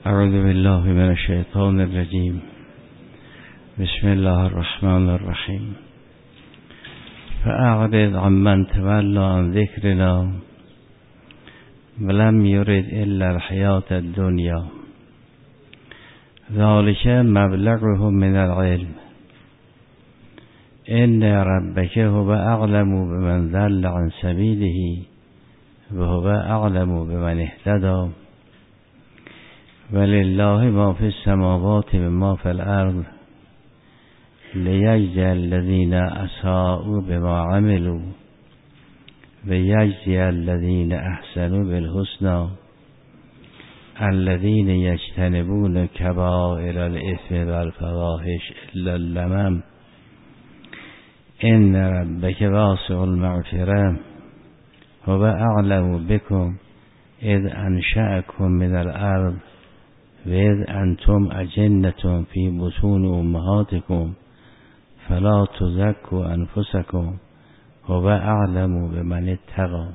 اعوذ بالله من الشیطان الرجیم. بسم الله الرحمن الرحیم. فأعرض عمن تولى عن ذکرنا ولم يرد الا الحیاة الدنیا ذلك مبلغه من العلم ان ربك هو اعلم بمن ضل عن سبیله وهو اعلم بمن اهتدى ولله ما في السماوات وما في الارض لیجزی الذین اساءوا بما عملوا ویجزی الذین احسنوا بالحسنى الذین یجتنبون کبائر الاثم والفواحش الا اللمم ان ربک واسع المغفرة هو اعلم بكم اذ انشأکم من الارض و اذ انتم اجنة فی بطون امهاتکم فلا تزکوا انفسکم هو اعلم بمن اتقی.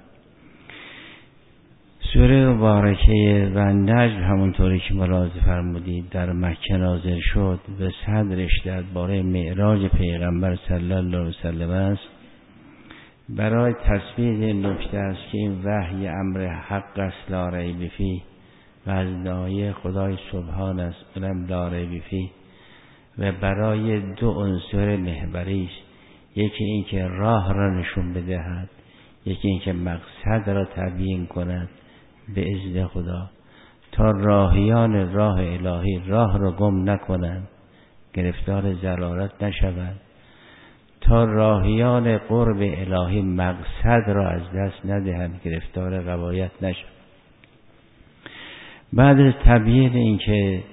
سوره مبارکه و نجم همونطوری که ملاحظه فرمودید در مکه نازل شد و صدرش درباره معراج پیغمبر صلی الله علیه و سلم است. برای تثبیت این نکته است که این وحی امر حق است لا ریب فیه و از نایه خدای سبحان است اونم لا ریب فیه و برای دو عنصر محوری است. یکی این که راه را نشون بدهد، یکی این که مقصد را تبیین کند به اذن خدا تا راهیان راه الهی راه را گم نکنند، گرفتار ضلالت نشوند، تا راهیان قرب الهی مقصد را از دست ندهند، گرفتار غوایت نشوند. بعد از تبیین این که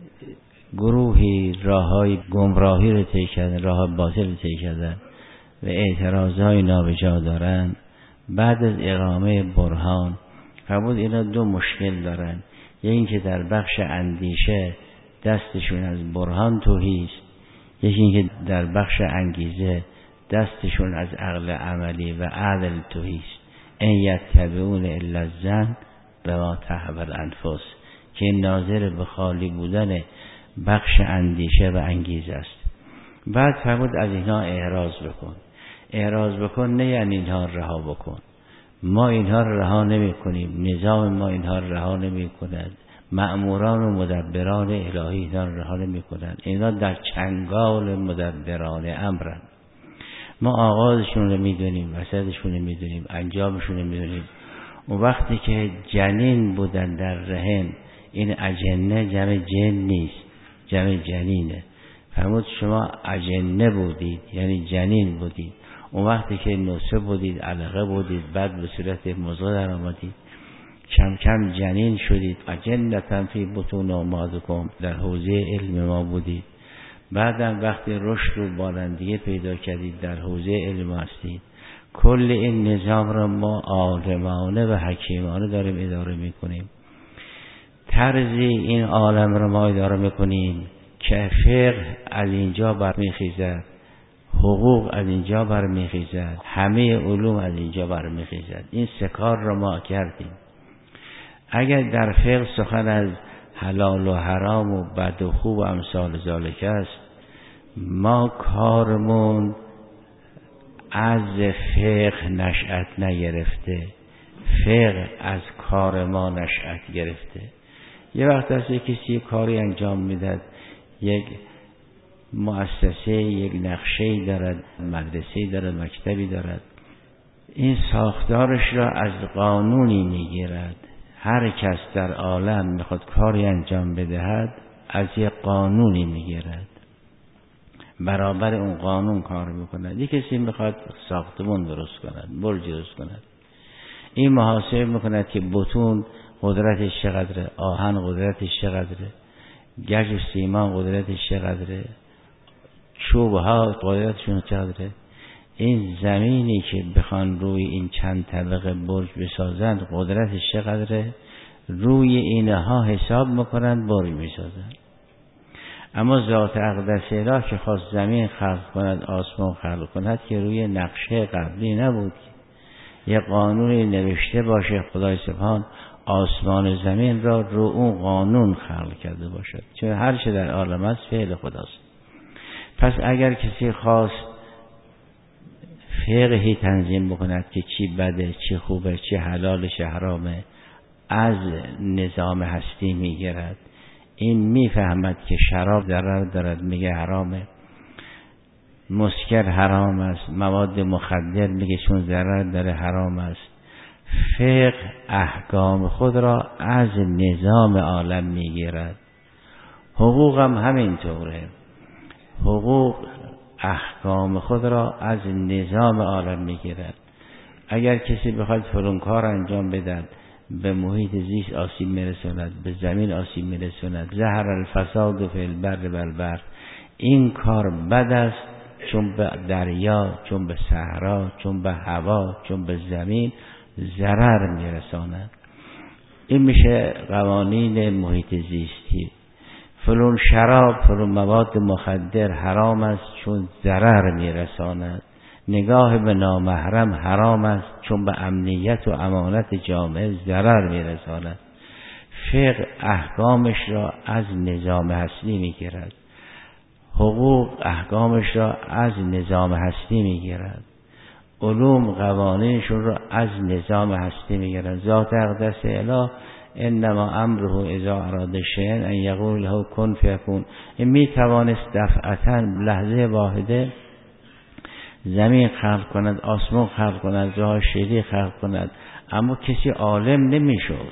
گروهی راههای گمراهی رو طی کردن، راه باطل رو طی کردن و اعتراضهای نابجا دارن، بعد از اقامه برهان فرمود اینا دو مشکل دارن. یکی این که در بخش اندیشه دستشون از برهان تهی است، یکی این که در بخش انگیزه دستشون از عقل عملی و عدل تهی است. ان یتبعون الا الظن بما تهوی الانفس، که این ناظر به خالی بودن بخش اندیشه و انگیزه است. بعد فرمود از اینها اعراض بکن. اعراض بکن نه یعنی اینها رها بکن. ما اینها رها نمی کنیم، نظام ما اینها رها نمی کند، مأموران و مدبران الهی اینها رها نمی کنند. اینا در چنگال مدبران امرن. ما آغازشون رو میدونیم، وسطشون رو میدونیم، انجامشون رو میدونیم. اون وقتی که جنین بودن در رحم، این اجنه جمع جن نیست، جمع جنینه. فرمود شما اجنه بودید یعنی جنین بودید. اون وقتی که نطفه بودید، علقه بودید، بعد به صورت مضغه در آمدید، کم کم جنین شدید. اجنة فی بطون امهاتکم، در حوزه علم ما بودید. بعدم وقتی رشد و بالندگی پیدا کردید در حوزه علم هستید. کل این نظام را ما عالمانه و حکیمانه داریم اداره میکنیم. طرزی این عالم را ما اداره میکنیم که فقه از اینجا برمیخیزد، حقوق از اینجا برمیخیزد، همه علوم از اینجا برمیخیزد. این سه کار را ما کردیم. اگر در فقه سخن از حلال و حرام و بد و خوب و امثال ذالک است، ما کارمون از فقه نشأت نگرفته، فقه از کار ما نشأت گرفته. یه وقت هست کسی کاری انجام میداد، یک مؤسسه، یک نقشه‌ای دارد، مدرسه‌ای دارد، مکتبی دارد، این ساختارش را از قانونی میگیرد. هر کس در عالم میخواد کاری انجام بدهد از یک قانونی میگیرد، برابر اون قانون کار میکند. یک کسی میخواد ساختمون درست کند، برج درست کند، این محاسبه میکند که بتون قدرتش چقدره، آهن قدرتش چقدره، گچ و سیمان قدرتش چقدره، چوبها قدرتشون چقدره. این زمینی که بخوان روی این چند طبقه برج بسازند قدرتش چقدره، روی اینها حساب میکنند برج میسازند. اما ذات اقدس اله که خواست زمین خلق کند، آسمان خلق کند، که روی نقشه قبلی نبود. یه قانونی نوشته باشه خدای سبحان، آسمان و زمین را رو اون قانون خلق کرده باشد، چون هر چه در عالم است فعل خداست. پس اگر کسی خواست فقهی تنظیم بکند که چی بده، چی خوبه، چی حلاله، چی حرامه، از نظام هستی میگیرد. این میفهمد که شراب ضرر دارد، میگه حرامه. مسکر حرام است، مواد مخدر میگه چون ضرر داره حرام است. فقه احکام خود را از نظام عالم میگیرد. حقوق هم همینطوره. حقوق احکام خود را از نظام عالم میگیرد. اگر کسی بخواد فلان کار انجام بدهد، به محیط زیست آسیب میرساند، به زمین آسیب میرساند، ظهر الفساد فی البر والبحر، این کار بد است، چون به دریا، چون به صحرا، چون به هوا، چون به زمین ضرر میرساند. این میشه قوانین محیط زیستی. فلان شراب، فلان مواد مخدر حرام است چون ضرر میرساند. نگاه به نامحرم حرام است چون به امنیت و امانت جامعه ضرر میرساند. فقه احکامش را از نظام هستی میگیرد. حقوق احکامش را از نظام هستی میگیرد. علوم قوانینشون را از نظام هستی میگیرد. ذات اقدس اله انما امره اذا اراد شیئا ان یقول له کن فیکون. این میتوانست دفعتا لحظه واحده زمین خلق کند، آسمان خلق کند، جاهای شیری خلق کند، اما کسی عالم نمیشد.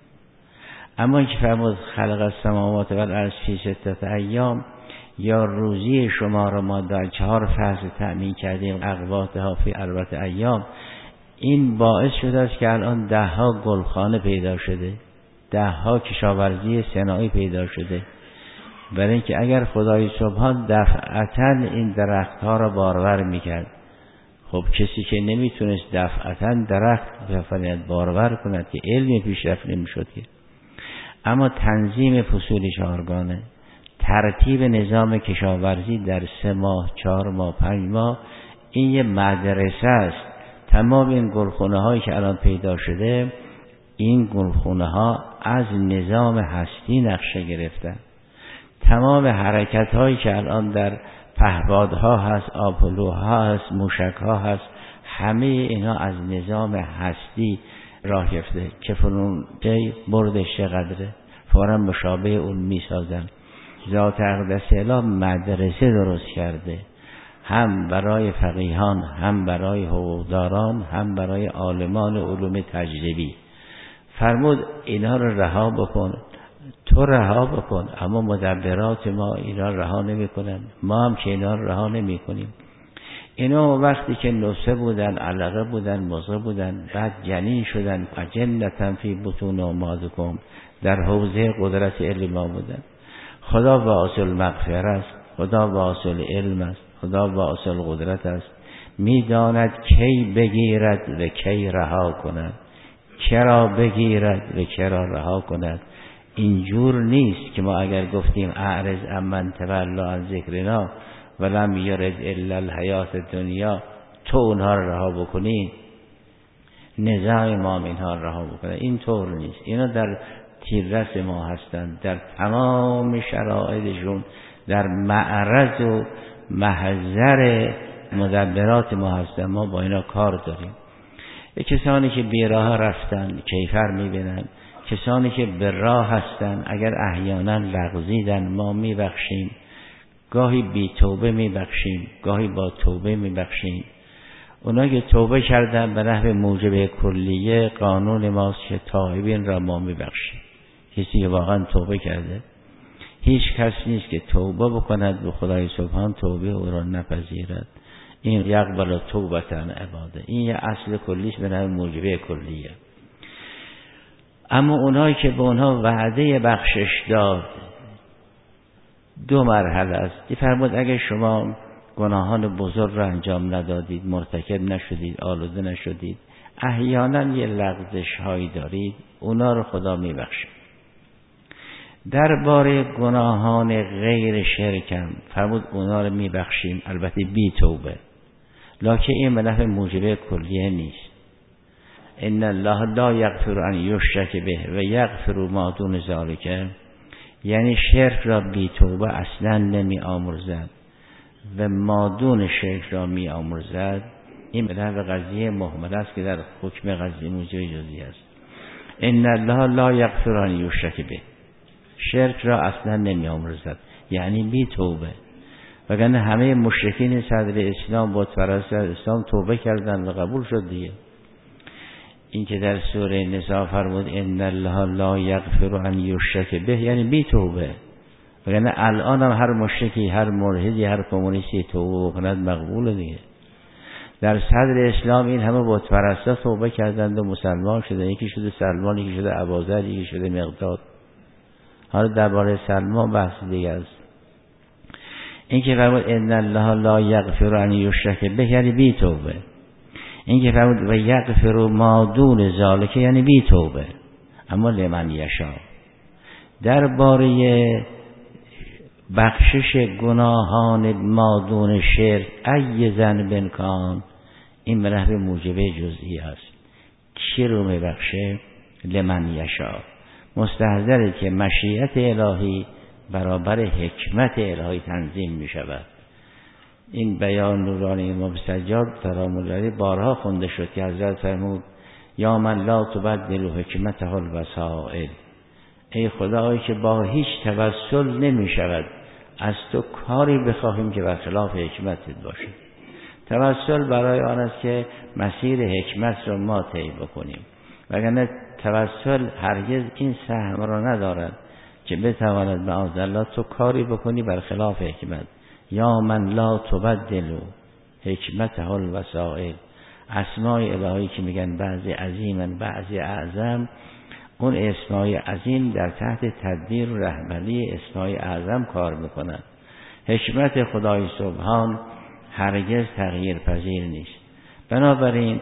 اما اینکه فرمود خلق السماوات والارض فی 6 ایام، یا روزی شما را ما در 4 فصل تأمین کردیم، اقواتها فی 4 ایام، این باعث شده است که الان 10 گلخانه پیدا شده، 10 کشاورزی صناعی پیدا شده. برای اینکه اگر خدای سبحان دفعتا این درختها را بارور میکرد، خب کسی که نمیتونست دفعتا درخت بفرید بارور کند که علمی پیشرفت نمیشد که. اما تنظیم فصول 4 گانه، ترتیب نظام کشاورزی در 3 ماه، 4 ماه، 5 ماه، این یه مدرسه است. تمام این گلخونه هایی که الان پیدا شده، این گلخونه ها از نظام هستی نقشه گرفتن. تمام حرکت هایی که الان در پهپادها هست، آبلوها هست، موشک ها هست، همه اینا از نظام هستی راه گرفته که فلان جای بردش چقدره، فوراً مشابه اون میسازن. ذات اقدس اله مدرسه درست کرده، هم برای فقیهان، هم برای حقوقداران، هم برای عالمان علوم تجربی. فرمود اینا رو رها بکن. تو رها بکن، اما مدبرات ما اینا رها نمی کنن. ما هم که اینا رها نمی کنیم. اینا وقتی که نطفه بودن، علقه بودن، مضغه بودن، بعد جنین شدن، اجنة فی بطون امهاتکم، در حوزه قدرت علم ما بودن. خدا واسع المغفرة است، خدا واسع العلم است، خدا واسع القدرت است. میداند کی بگیرد و کی رها کند، چرا بگیرد و چرا رها کند. اینجور نیست که ما اگر گفتیم اعرض عمن تولی عن ذکرنا ولم یرد الا الحیات الدنیا، تو اونها رو رها بکنی، نظام ما اینها رو رها بکنه. این طور نیست. اینا در تیررس ما هستند، در تمام شرایطشون در معرض و محضر مدبرات ما هستند. ما با اینا کار داریم. کسانی که بیراه رفتن کیفر میبینن، کسانی که به راه هستن اگر احیانا لغزیدن ما میبخشیم، گاهی بی توبه میبخشیم، گاهی با توبه میبخشیم. اونا که توبه کردن به نحو موجب کلیه قانون ماست که تائبین را ما میبخشیم. کسی که واقعا توبه کرده، هیچ کس نیست که توبه بکند به خدای سبحان توبه او را نپذیرد. این یقبل توبتن عباده، این یه اصل کلیش به نحو موجب کلیه. اما اونایی که به اونها وعده بخشش داد 2 مرحله است. فرمود اگر شما گناهان بزرگ را انجام ندادید، مرتکب نشدید، آلوده نشدید، احیانا یه لغزش هایی دارید، اونا رو خدا میبخشه. درباره گناهان غیر شرکم فرمود اونا رو میبخشیم، البته بی توبه، لکن این به نحو موجب کلیه نیست. ان الله لا یغفر ان یشرک به و یغفر ما دون ذلک، یعنی شرک را بی توبه اصلا نمی آمرزد و ما دون شرک را می آمرزد. این به نحو قضیه مهمل است که در حکم قضیه موجب جزئی است. ان الله لا یغفر ان یشرک به، شرک را اصلا نمی آمرزد یعنی بی توبه. وگرنه همه مشرکین صدر اسلام بت پرست اسلام توبه کردند و قبول شد دیگه. این که در سوره نساء فرمود ان الله لا یغفر ان یشرک به یعنی بی توبه. وگرنه الان هم هر مشرکی، هر ملحدی، هر کمونیستی توبه بکند مقبول دیگه. در صدر اسلام این همه بت پرستا توبه کردند و مسلمان شده، یکی شده سلمان، یکی شده ابوذر، یکی شده مقداد. حالا درباره سلمان بحث دیگه است. این که فرمود ان الله لا یغفر ان یشرک به یعنی بی توبه. این که فرمود و یغفر ما دون ذلک یعنی بی توبه اما لمن یشاء. درباره بخشش گناهان ما دون شرک ای ذنب کان، این به نحو موجب جزئی است. کی رو میبخشه؟ لمن یشاء. مستحضره که مشیت الهی برابر حکمت الهی تنظیم می شود. این بیان نورانی امام سجاد سلام الله علیه بارها خونده شد که حضرت فرمود یا من لا تبدل حکمته الوسائل، ای خدایی که با هیچ توسل نمی شود از تو کاری بخواهیم که برخلاف حکمتت باشه. توسل برای آن است که مسیر حکمت را ما طی بکنیم، وگرنه توسل هرگز این سهم را ندارد که بتواند معاذالله تو کاری بکنی برخلاف حکمت. یا من لا تبدل حکمته الوسائل، اسمای الهی که میگن بعضی عظیمن بعضی اعظم، اون اسمای عظیم در تحت تدبیر و رهبری اسمای اعظم کار میکنن. حکمت خدای سبحان هرگز تغییر پذیر نیست. بنابراین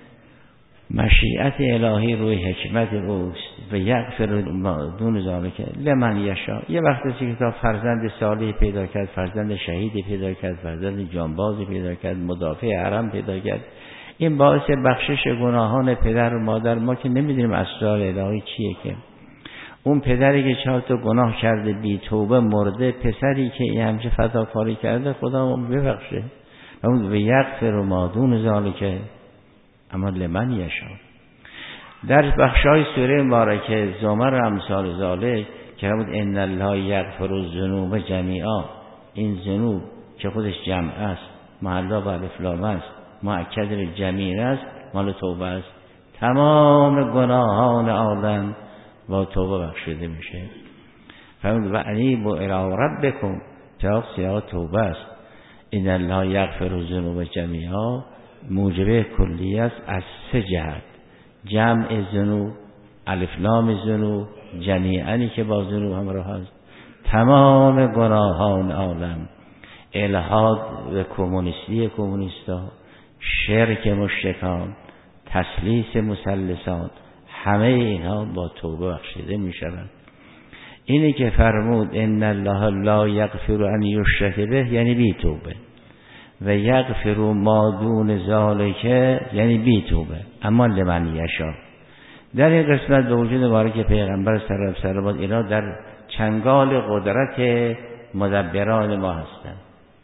مشیت الهی روی حکمت اوست و یغفر دون ذلک لمن یشاء. یه وقتی که تا فرزند صالح پیدا کرد، فرزند شهید پیدا کرد، فرزند جانباز پیدا کرد، مدافع حرم پیدا کرد، این باعث بخشش گناهان پدر و مادر. ما که نمیدونیم اسرار الهی چیه، که اون پدری که 4 تا گناه کرده بی توبه مرده، پسری که این همچه فداکاری کرده خدا اون ببخشه. و یغفر ما دون ذلک اما لمن یشاء. در بخشای سوره مبارکه زمر و امثال ذالک که فرمود ان الله یغفر الذنوب جمیعا، این ذنوب که خودش جمع است، محلا و الف لام است، مؤکد جمیع است، مال توبه است. تمام گناهان عالم با توبه بخشیده میشه. فرمود و انیبوا الی ربکم، جواب سیاق توبه است. ان الله یغفر الذنوب جمیعا موجب کلی است از 3 جهت: جمع ذنوب، الف لام ذنوب، جمیعا که با ذنوب همراه است، تمام گناهان عالم، الحاد و کمونیستی کمونیستا، شرک مشرکان، تسلیس مثلثان، همه اینها با توبه بخشیده می شوند. اینی که فرمود ان الله لا یغفر ان یشرک به یعنی بی توبه، و یغفر ما دون ذلک یعنی بی توبه اما لمن یشاء. در این قسمت به وجود مبارک پیغمبر صلی الله علیه و در چنگال قدرت مدبران ما هستند.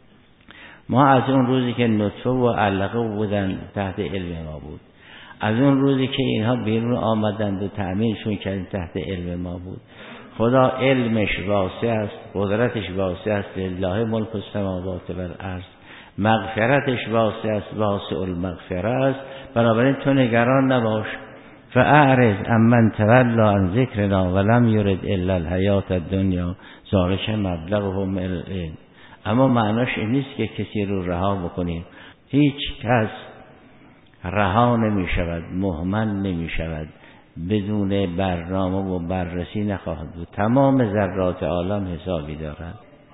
ما از اون روزی که نطفه و علقه بودن تحت علم ما بود، از اون روزی که اینها بیرون آمدند و تأمینشون کردن تحت علم ما بود. خدا علمش واسع است، قدرتش واسع است، لله ملک السماوات و الارض، مغفرتش واسع است، واسع المغفره است. بنابراین تو نگران نباش. فاعرض عمن تولى عن ذکرنا ولم یرد الا الحیات الدنیا ذلک مبلغهم من العلم. اما معناش این نیست که کسی رو رها بکنیم. هیچ کس رها نمی شود، مهمل نمی شود، بدون برنامه و بررسی نخواهد بود. تمام ذرات عالم حسابی دارند.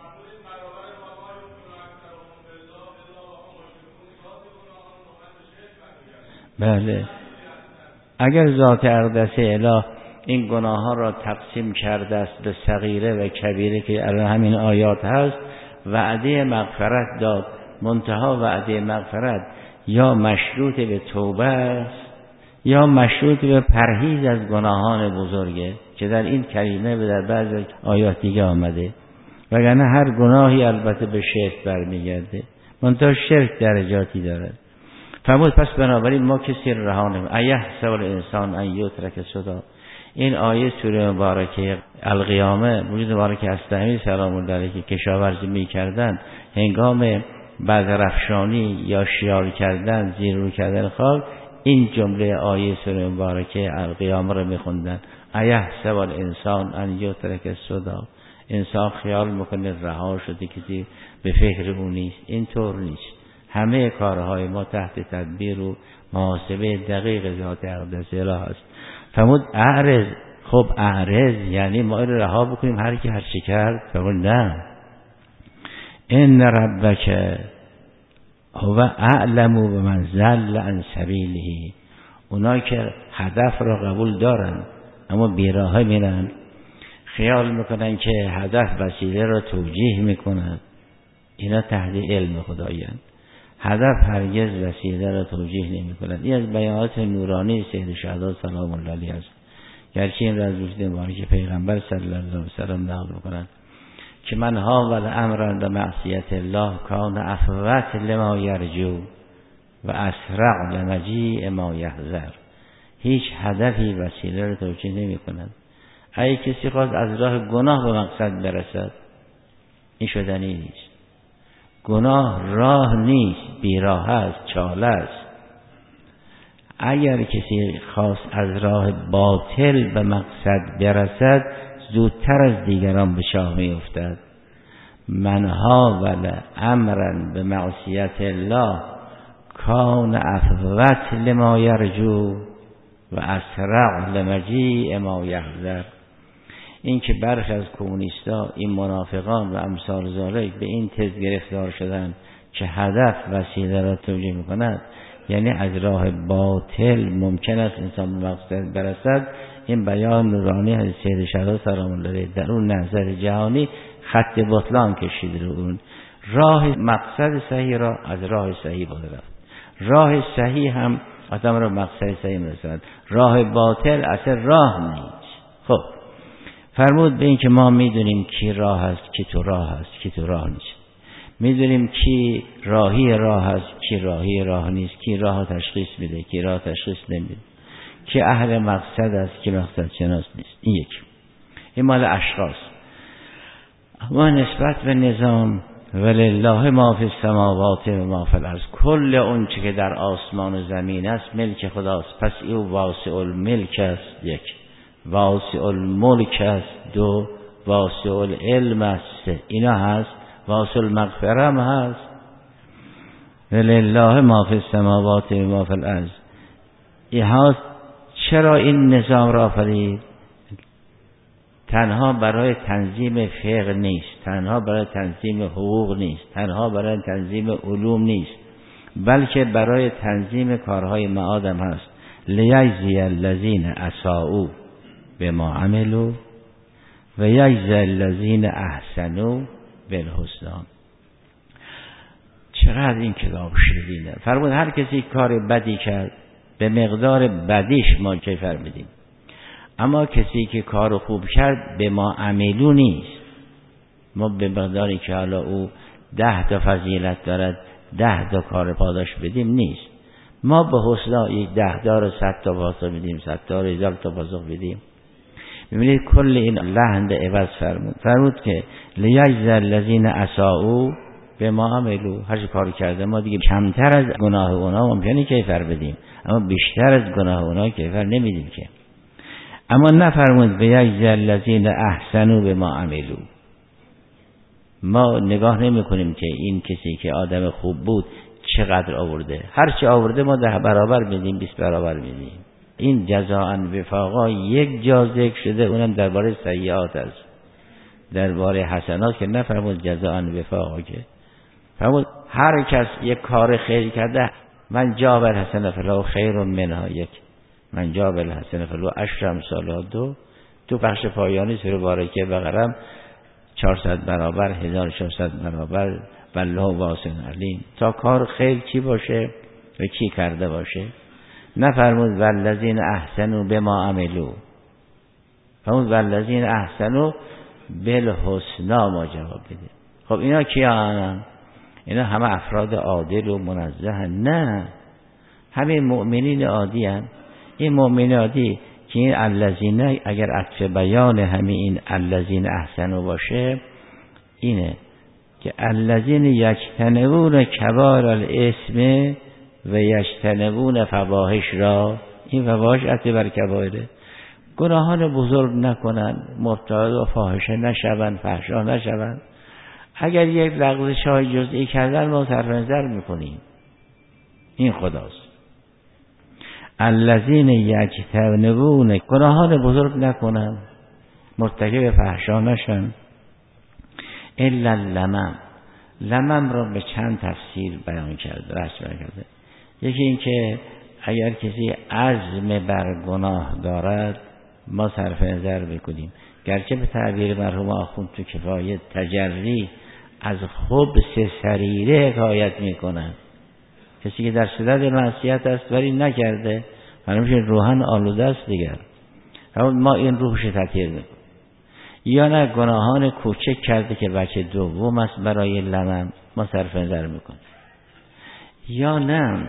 بله، اگر ذات اقدس اله این گناه ها را تقسیم کرده است به صغیره و کبیره که الان همین آیات هست، وعده مغفرت داد. منتها وعده مغفرت یا مشروط به توبه است یا مشروط به پرهیز از گناهان بزرگه که در این کریمه و در بعضی آیات دیگه آمده. وگرنه هر گناهی البته به شرک برمیگرده، منتها شرک درجاتی دارد. فرمود پس بنابراین ما کسی رها نمی‌کنیم. ایحسب الانسان ان یترک سدی. این آیه سوره مبارکه القیامه وجود مبارک اسلمی سلام الله علیه که کشاورزی می‌کردند هنگام بذرافشانی یا شیار کردن، زیرو کردن خاک، این جمله آیه سوره مبارکه القیامه رو می‌خوندن. ایحسب الانسان ان یترک سدی. انسان خیال میکنه رها شده، کسی به فکر اون نیست. این طور نیست. همه کارهای ما تحت تدبیر و محاسبه دقیق ذات اقدس الهی است. فرمود اعرض. خب اعرض یعنی ما رو رها بکنیم هر کی هر چی کرد؟ فرمود نه. ان ربک هو اعلم بمن ضل عن سبیله. اونا که هدف را قبول دارن اما بیراه میرن، خیال میکنن که هدف وسیله را توجیه میکنن، اینا تحت علم خدایند. هدف هرگز وسیله را توجیه نمیکنن. این از بیانات نورانی سید شهداء سلام الله علیه است. گرچه این را از وجود مبارک پیغمبر صلی الله علیه و سلم نقل میکنن که من ها ول امرا به معصیت الله کان افوت لما یرجو و اسرع لمجیء ما یحذر. هیچ هدفی وسیله را توجیه نمیکنن. اگه کسی خواست از راه گناه به مقصد برسد، این شدنی نیست. گناه راه نیست، بیراه است، چاله است. اگر کسی خواست از راه باطل به مقصد برسد، زودتر از دیگران به چاه می افتد. منها ول امرا به معصیت الله کان افوت لما یرجو و اسرع لمجیء ما یحذر. این که برخی از کمونیستا، این منافقان و امثال ذالک به این تز گرفتار شدن که هدف وسیله را توجیه می‌کند، یعنی از راه باطل ممکن است انسان به مقصد برسد. این بیان نورانی از سید شهداء سلام الله علیه در اون نظر جهانی خط بطلان کشید رو اون. راه مقصد صحیح را از راه صحیح باید رفت. راه صحیح هم آدم را مقصد صحیح می‌رساند. راه باطل اصلا راه نیست. خب فرمود به این که ما میدونیم کی راه است، کی تو راه است، کی تو راه نیست. میدونیم کی راهی راه است، کی راهی راه نیست، کی راه تشخیص میده، کی راه تشخیص نمیده، کی اهل مقصد است، کی مقصد شناس نیست. این یکی. این مال اشخاص. اما نسبت به نظام ولله ما فی السماوات و ما فی الارض، کل اون چه که در آسمان و زمین است ملک خداست. پس او واسع الملک است، یک. واسع الملک است، دو. واسع العلم است، سه. اینا هست. واسع المغفره هم هست. ولله ما فی السماوات و ما فی الارض. چرا این نظام را آفرید؟ تنها برای تنظیم فقه نیست، تنها برای تنظیم حقوق نیست، تنها برای تنظیم علوم نیست، بلکه برای تنظیم کارهای معاد هم هست. لیجزی الذین اساءوا بما عملوا و یجزی الذین احسنوا بالحسنی. چقدر این کتاب شیرینه. فرمود هر کسی کار بدی کرد به مقدار بدیش ما کیفر میدیم، اما کسی که کار خوب کرد به ما عملو نیست. ما به مقداری که حالا او 10 تا فضیلت دارد 10 تا کار پاداش بدیم نیست. ما به حسنا یک 10 تا رو 100 تا پاسخ بدیم، 100 تا رو 1000 تا پاسخ بدیم. ببینید کل این لحن عوض فرمود که لیجزی الذین اساءوا بما عملوا. هر چه کار کرده ما دیگه کمتر از گناه اونا ممکنه کیفر بدیم، اما بیشتر از گناه اونا کیفر نمیدیم که. اما نفرمود به یجزی الذین احسنوا بما عملوا. ما نگاه نمی کنیم که این کسی که آدم خوب بود چقدر آورده. هر چی آورده ما 10 برابر میدیم، 20 برابر میدیم. این جزاء وفاقا یک جا ذکر شده، اونم درباره سیئات است. درباره حسنات که نفرمود جزاء وفاقا، که فرمود هر کس یک کار خیر کرده من جا بر حسنه فله خیر منها، یک. من جا بر حسنه فله 10 امثالها، دو بخش پایانی سوره بارکه بقره 400 برابر 1400 برابر والله واسع علیم. تا کار خیر چی باشه و کی کرده باشه. نفرمود والذین احسنوا بما عملوا، فرمود والذین احسنوا بالحسنی ما جواب بده. خب اینا کیان؟ اینا همه افراد عادل و منزه هن؟ نه، همه مؤمنین عادی هن. این مؤمنین عادی که این الذین اگر عطف بیان همه این الذین احسنوا باشه، اینه که الذین یجتنبون کبائر الاسم و یجتنبون فواحش را، این فواحش عطف بر کبائره، گناهان بزرگ نکنن، مبتلا و فاحشه نشون، فحشا نشون. اگر یک لغزش های جزئی کردن ما صرف نظر میکنیم، این خداست. الذین یجتنبون، گناهان بزرگ نکنن، مرتکب فحشا نشن. الا اللمم، لمم را به چند تفسیر بیان کرده، رسم کرده. یکی این که اگر کسی عزم بر گناه دارد ما صرف نظر بکنیم، گرچه به تعبیر مرحوم آخوند تو کفایه تجری از خبث سریره حکایت میکنن. کسی که در صدد معصیت است ولی نکرده، معلومه روحن آلوده است دیگر، ما این روحش تطهیر میکنیم. یا نه گناهان کوچک کرده که بچه دوم است برای لمم، ما صرف نظر میکنیم. یا نه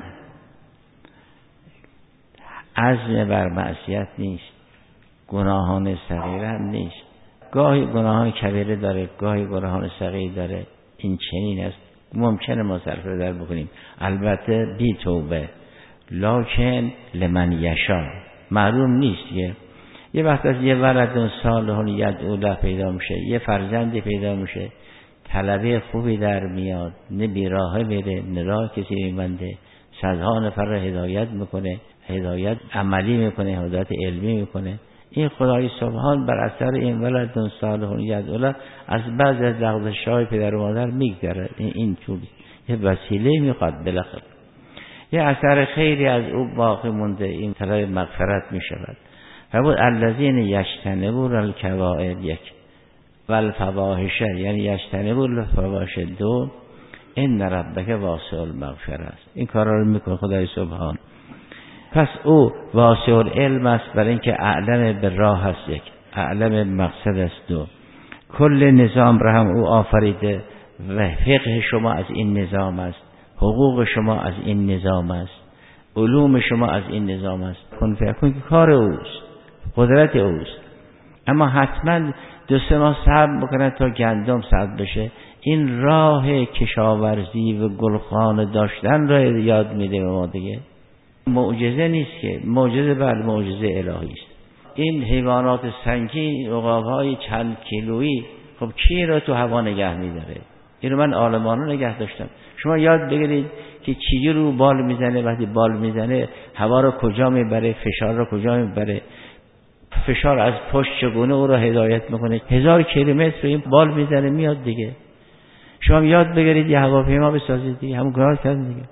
عزم بر معصیت نیست، گناهان صغیره هم نیست، گاهی گناهان کبیره داره، گاهی گناهان صغیر داره. این چنین است، ممکنه ما صرف نظر بکنیم، البته بی توبه. لکن لمن یشا، معلوم نیست. یه وقت از یه ولد صالح یدعو له پیدا میشه، یه فرزندی پیدا میشه، طلبه خوبی در میاد، نه بیراهه میره، نه راه کسی میبنده، صدها نفر را هدایت میکنه، هدایت عملی میکنه، هدایت علمی میکنه. این خدای سبحان بر اثر این ولد صالح یدعو له از بعض از لغزش‌های پدر و مادر میگذره. این طوری یه وسیله میخواد بالاخره، یه اثر خیری از او باقی مونده، این طلب مغفرت میشود. فرمود الذین یجتنبون الکبائر، یک، و الفواحش، یعنی یجتنبون الفواحش، دو، ان ربک واسع المغفرة است. این کارا رو میکنه خدای سبحان. پس او واسع العلم است، برای اینکه اعلم به راه است، یک، اعلم مقصد است، دو، کل نظام را هم او آفریده و فقه شما از این نظام است، حقوق شما از این نظام است، علوم شما از این نظام است. کن فیکون که کار اوست، قدرت اوست. اما حتما 2-3 ماه صبر بکنه تا گندم سبز بشه. این راه کشاورزی و گلخانه داشتن را یاد میده به ما دیگه. معجزه نیست که، معجزه بر معجزه الهی است. این حیوانات سنگین، عقاب‌های چند کیلویی، خب کی را تو هوا نگه می‌داره؟ اینو من عالمانو نگه داشتم. شما یاد بگیرید که چیزی رو بال میزنه، وقتی بال میزنه هوا رو کجا میبره، فشار رو کجا میبره، فشار از پشت چگونه او رو هدایت میکنه. 1000 کیلومتر این بال میزنه میاد دیگه. شما یاد بگیرید یه هواپیما بسازید دیگه، همون کار کردن دیگه.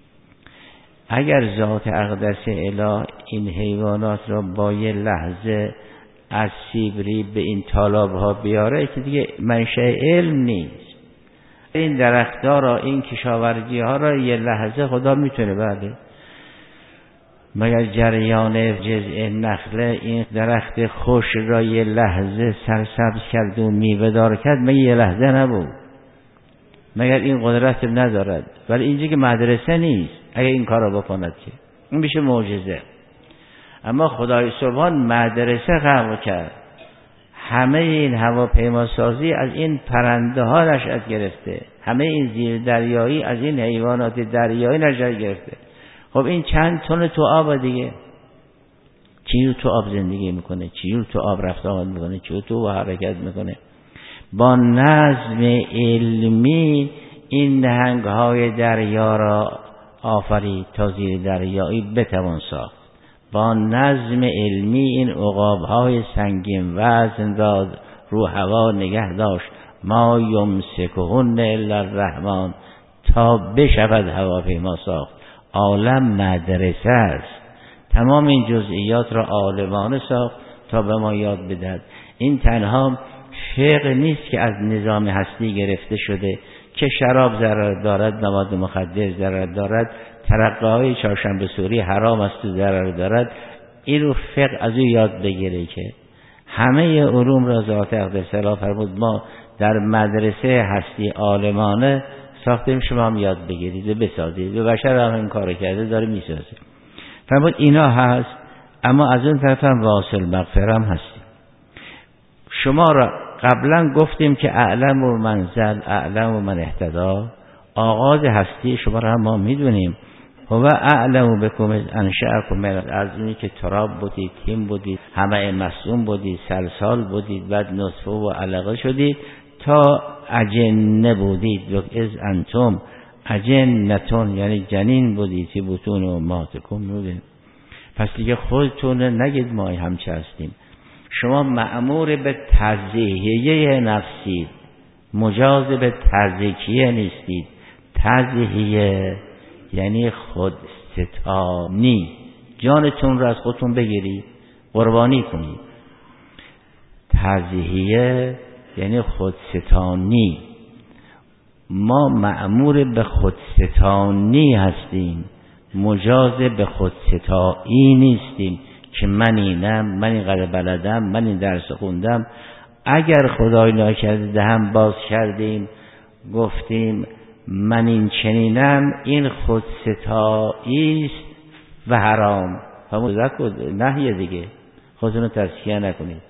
اگر ذات اقدس اله این حیوانات را با یه لحظه از سیبری به این طالاب ها بیاره که دیگه منشأ علم نیست. این درخت‌ها را، این کشاورزی ها را یه لحظه خدا میتونه بله، مگر جریان جذع نخله این درخت خوش را یه لحظه سرسبز کرد و میوه دار کرد؟ مگر یه لحظه نبود؟ مگر این قدرت ندارد؟ ولی اینجا که مدرسه نیست اگه این کار را بکند که این میشه معجزه. اما خدای سبحان مدرسه خلق کرد. همه این هواپیما سازی از این پرنده ها نشأت گرفته، همه این زیر دریایی از این حیوانات دریایی نشأت گرفته. خب این چند تن تو آب دیگه، چی تو آب زندگی میکنه، چی تو آب رفت آمد میکنه، چی تو حرکت میکنه. با نظم علمی این نهنگ های دریا را آفرید تا زیر دریایی بتوان ساخت. با نظم علمی این عقاب های سنگین وزن را رو هوا نگه داشت. ما یمسکهن الا الرحمن، تا بشود هواپیما ساخت. عالم مدرسه است، تمام این جزئیات را عالمانه ساخت تا به ما یاد بدهد. این تنها فقه نیست که از نظام هستی گرفته شده که شراب ضرر دارد، مواد مخدر ضرر دارد، ترقه‌های چهارشنبه سوری حرام است و ضرر دارد، این رو فقه از او یاد بگیره که همه علوم را ذات اقدس الله فرمود ما در مدرسه هستی عالمانه ساختیم، شما هم یاد بگیرید و بسازید و بشر هم این کار کرده داره میسازه. فرمود اینا هست، اما از اون طرف هم واصل مغفره هم هستیم. شما را قبلا گفتیم که اعلم و منزل اعلم و من اهتدا، آغاز هستی شما را هم ما میدونیم. هو اعلم بكم انشأکم من الارض، که تراب بودید، تیم بودید، همه مسئوم بودید، سلسال بودید، بعد نطفه و علقه شدید تا اجنه بودید. و از انتم اجنتون، یعنی جنین بودید که بطون امهاتکم بودید. پس دیگه خودتون نگید ما همچه هستیم. شما مأمور به تزکیه نفسید، مجاز به تزکیه نیستید. تزکیه یعنی خودستانی، جانتون رو از خودتون بگیرید، قربانی کنید. تزکیه یعنی خودستانی. ما مأمور به خودستانی هستیم، مجاز به خودستایی نیستیم که من اینم، من اینقدر بلدم، من این درس خوندم. اگر خدای ناکرده دهن باز کردیم گفتیم من این چنینم، این خودستایی است و حرام. نهیه دیگه، خودتون رو تزکیه نکنید.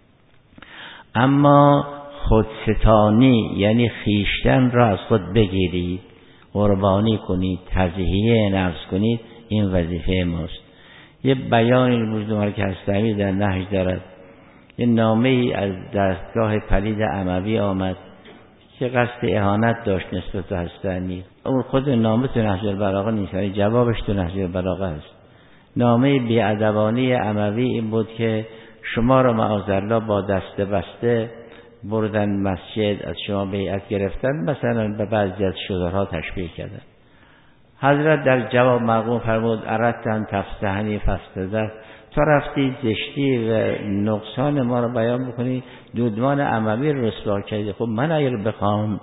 اما خودستانی یعنی خیشتن را از خود بگیرید، قربانی کنید، تزکیه نفس کنید، این وظیفه ماست. یه بیانی مجدومه که هستمی در نهج دارد. یه نامه ای از دستگاه پلید اموی آمد که قصد اهانت داشت نسبت به هستمی. اون خود نامه تو نهج البلاغه نیست، یعنی جوابش تو نهج البلاغه است. نامه بی‌ادبانه اموی این بود که شما را معاذالله با دست بسته بردن مسجد، از شما بیعت گرفتن، مثلا به بعضی از شزارها تشبیه کردن. حضرت در جواب مرقوم فرمود اردتن تفسحنی فاستزه، تا رفتی زشتی و نقصان ما رو بیان بکنی، دودمان اموی رو رسوا کردی. خب من اگر بخوام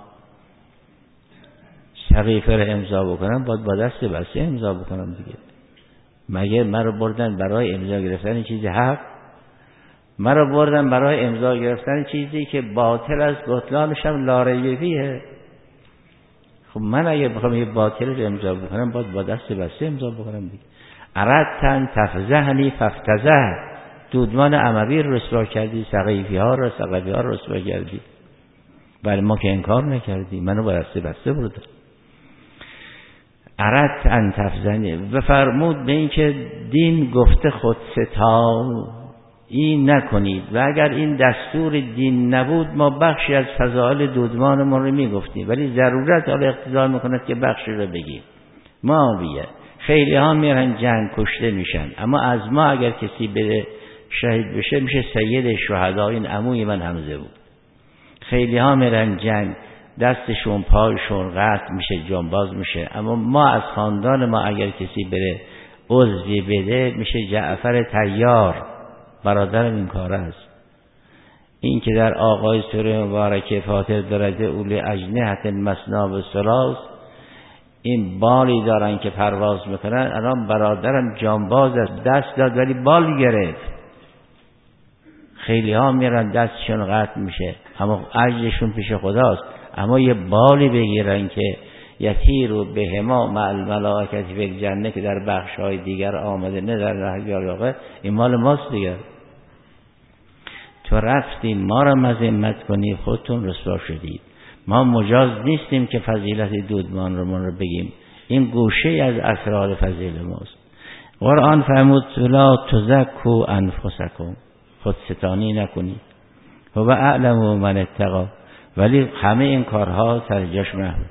صحیفه رو امضا بکنم باید با دست بسته امضا بکنم دیگه. مگه من رو بردن برای امضا گرفتن چیزی حق؟ من رو بردن برای امضا گرفتن چیزی که باطل است، بطلانش هم لاریبیه. خب من اگه بخوام یه باطل رو امضا بکنم باید با دست بسته امضا بکنم دیگه. اردتن تفزهنی فافتزه، دودمان اموی رو رسوا کردی، سقیفی ها رو رسوا کردی. ولی ما که انکار نکردی، منو با دست بسته بردن. اردتن تفزهنی و فرمود به این که دین گفته خودستایی نکنید و اگر این دستور دین نبود ما بخشی از فضائل دودمان ما رو میگفتیم، ولی ضرورت حالا اقتضا میکند که بخشی رو بگیم. ما بیه خیلی ها میرن جنگ کشته میشن، اما از ما اگر کسی بره شهید بشه میشه سید شهدا. این عموی من حمزه بود. خیلی ها میرن جنگ، دستشون پایشون قطع میشه، جانباز میشه، اما ما از خاندان ما اگر کسی بره عضوی بده میشه جعفر طیار. برادرم این کار است. این که در آغاز سوره مبارکه فاتر درجه اولی اجنحت مثنا و ثلاث، این بالی دارن که پرواز میکنن. الان برادرم جانباز است، دست داد ولی بال گرفت. خیلی ها میرن دستشون قطع میشه، اما اجرشون پیش خداست. اما یه بالی بگیرن که یطیروا بهما مع الملائکة فی الجنه که در بخش‌های دیگر آمده، نه در نهج البلاغه، این مال ماست دیگر. تو رفتی ما را مذمت کنی، خودتون رسوا شدید. ما مجاز نیستیم که فضیلت دودمان رو من رو بگیم، این گوشه از اسرار فضیل ماست. قرآن فرمود لا تزکوا انفسکم، خودستانی نکنید. هو اعلم من اتقی، ولی همه این کارها سر جاش محمود.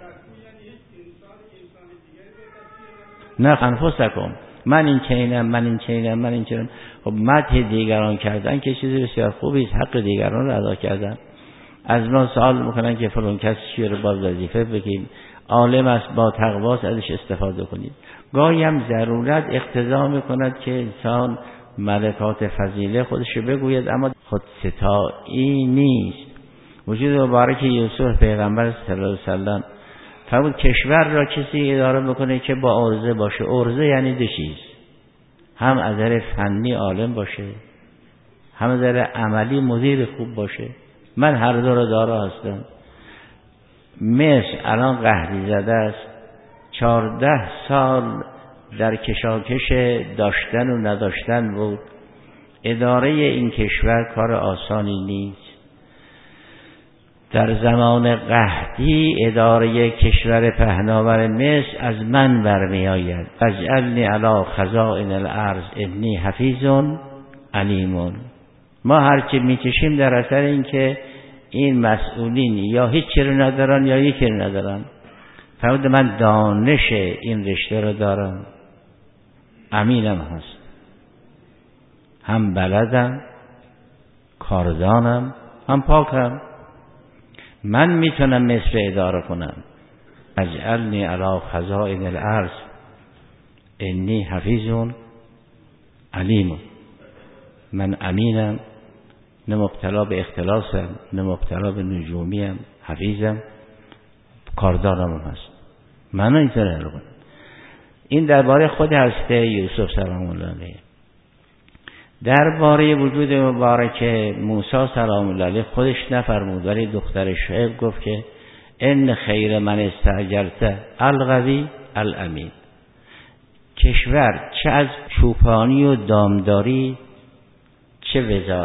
نه انفسکم، من این چنینم. خب مدح دیگران کردن که چیزی بسیار خوبی است، حق دیگران رو ادا کردن. از ما سوال میکنن که فلان کس چی رو باز وظیفه بگیم، عالم است با تقواست ازش استفاده کنید. گاهی هم ضرورت اقتضا میکند که انسان ملکات فضیله خودش رو بگوید، اما خودستایی نیست. وجود مبارک یوسف پیغمبر صلی الله علیه و سلم فرمود کشور را کسی اداره بکنه که با عرضه باشه. عرضه یعنی دو چیز، هم از نظر فنی عالم باشه، هم از نظر عملی مدیر خوب باشه. من هر دو را دارا هستم. مصر الان قحطی زده است، 14 سال در کشاکش داشتن و نداشتن بود. اداره این کشور کار آسانی نیست. در زمان قحطی اداره کشور پهناور مصر از من برمی آید. اجعلنی علی خزائن الارض انی حفیظ علیم. ما هرچی میکشیم در اثر این که این مسئولین یا هیچی رو ندارن یا یکی رو ندارن. فرمود من دانش این رشته رو دارم، امینم هست، هم بلدم، کاردانم، هم پاکم. من میتونم مصر اداره کنم. اجعلنی علی خزائن الارض انی حفیظ علیم. من امینم، نه مبتلا به اختلاسم، نه مبتلا به نجومیم، حفیظم، کاردانم هست. من اینطوره رو کنم. این درباره خود حضرت یوسف سلام الله علیه. درباره وجود مبارک موسی سلام الله علیه خودش نفرمود، ولی دختر شعیب گفت که ان خیر من استعجلت القوی الامین. کشور چه از چوپانی و دامداری، چه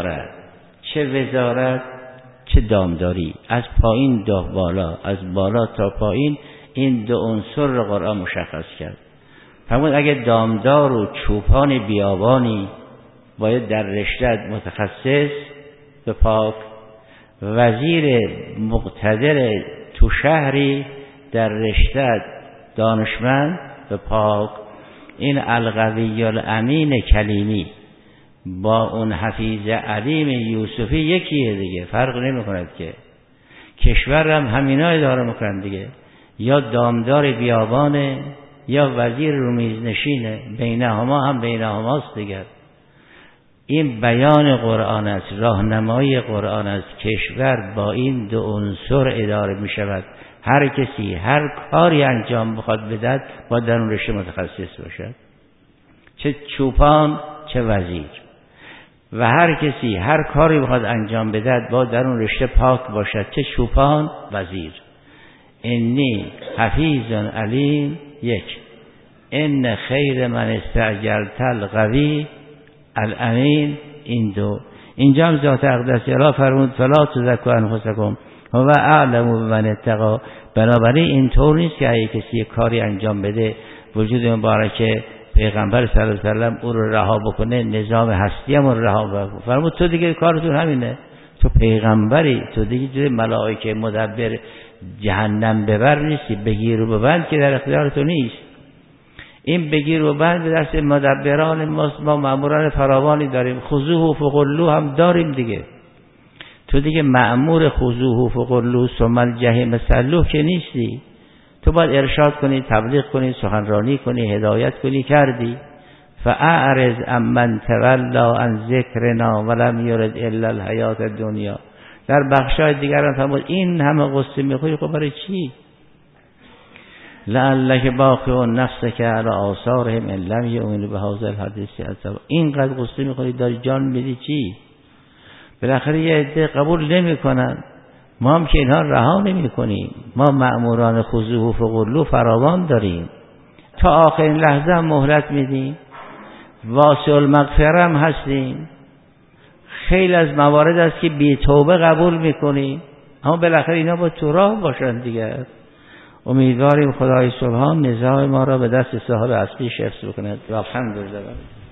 وزارت چه دامداری، از پایین تا بالا، از بالا تا پایین، این دو عنصر رو قرآن مشخص کرد. فرمود اگه دامدار و چوپان بیابانی باید در رشته متخصص به پاک، وزیر مقتدر تو شهری در رشته دانشمند به پاک. این القوی الامین کلیمی با اون حفیظ علیم یوسفی یکیه دیگه، فرق نمی کند که. کشور هم همینا اداره میکنن دیگه، یا دامدار بیابانه یا وزیر رومیزنشینه، بینهما هم بینهماست دیگه. این بیان قرآن است، راهنمایی قرآن است. کشور با این دو عنصر اداره می شود. هر کسی هر کاری انجام بخواد بدهد با در اون رشته متخصص باشد، چه چوپان چه وزیر. و هر کسی هر کاری بخواد انجام بدهد با در اون رشته پاک باشد، چه چوپان وزیر. انی حفیظ علیم. یک، ان خیر من استعجلت القوی الامین. این دو. اینجا هم ذات اقدس را فرمود فلا تزکوا انفسکم هو اعلم بمن اتقی. بنابراین اینطور نیست که اگه کسی کاری انجام بده وجود مبارک پیغمبر صلی الله علیه و سلم او رو رها بکنه، نظام هستی هم رو رها بکنه. فرمود تو دیگه کارتون همینه، تو پیغمبری، تو دیگه جز ملائکه مدبر جهنم ببر نیستی، بگیر و ببند که در اختیار تو نیست. این بگیر و بند به دست مدبران ماست. ما مأموران فراوانی داریم، خذوه فغلوه هم داریم دیگه. تو دیگه مأمور خذوه فغلوه ثم الجحیم صلوه که نیستی. تو باید ارشاد کنی، تبلیغ کنی، سخنرانی کنی، هدایت کنی، کردی. فاعرض عمن تولی عن ذکرنا ولم یرد الا الحیات الدنیا. در بخشای دیگر هم فرمود این همه قصه میخوری، خب برای چی؟ لعلک باخع نفسک علی آثارهم ان لم یؤمنوا بهذا الحدیث اصلا. اینقدر قصه میخوری داری جان میدی چی؟ بالاخره یه عده قبول نمیکنن، ما هم که اینها رها نمیکنیم. ما مأموران خذوه فغلوه فراوان داریم، تا آخرین لحظه هم مهلت میدیم، واسع المغفره هم هستیم. خیلی از موارد است که بی توبه قبول میکنیم، اما بالاخره اینا با تو راه باشن دیگه. امیدواریم خدای سبحان نزاع ما را به دست صاحب اصلی حفظ بکند. الحمدلله.